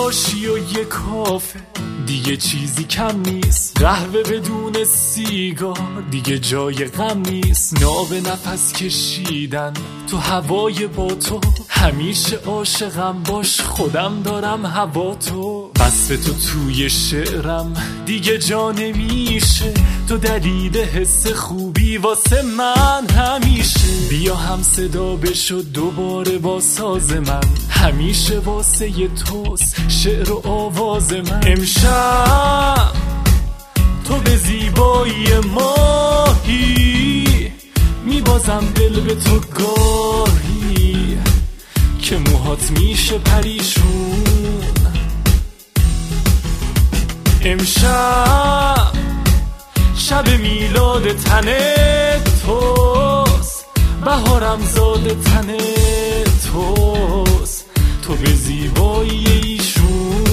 باشی و یه کافه دیگه چیزی کم نیست، قهوه بدون سیگار دیگه جای غم نیست، ناب نفس کشیدن تو هوای با تو، همیشه عاشقم باش خودم دارم هوا تو، وصف تو توی شعرم دیگه جا نمیشه، تو دلیل حس خوبی واسه من همیشه، بیا هم صدا بشو دوباره با ساز من، همیشه واسه ی توست شعر و آواز من، امشب تو به زیبایی ماهی، میبازم دل به تو گاهی که موهات میشه پریشون، امشب شب میلاد تن توست، بهارم زاد تن توست، تو به زیبایی ایشون.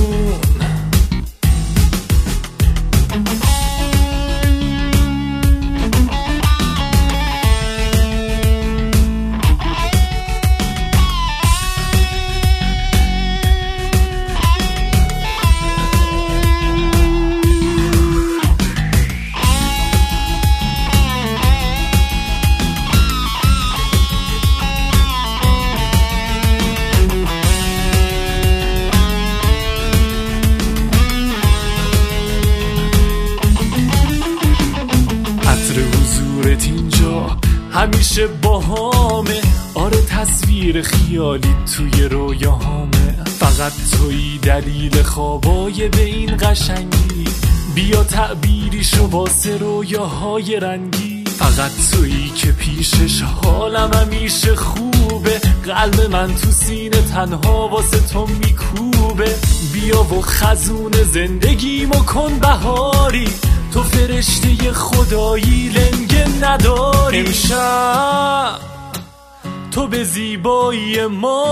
حضورت اینجا همیشه باهامه، آره تصویر خیالی توی رویاهامه، فقط تویی دلیل خوابای به این قشنگی، بیا تعبیریشو واسه رویاهای رنگی، فقط تویی که پیشش حالم همیشه خوبه، قلب من تو سینه تنها واسه تو میکوبه، بیا و خزون زندگیمو کن بهاری، تو فرشته خدایی لنگه نداری، امشب تو به زیبایی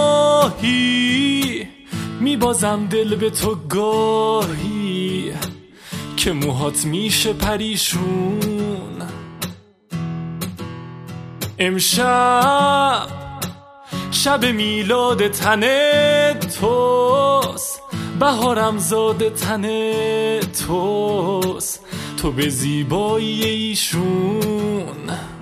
ماهی، میبازم دل به تو گاهی که موهات میشه پریشون، امشب شب میلاد تن توست، بهارم زاد تن توست، تو به زیبایی ایشون.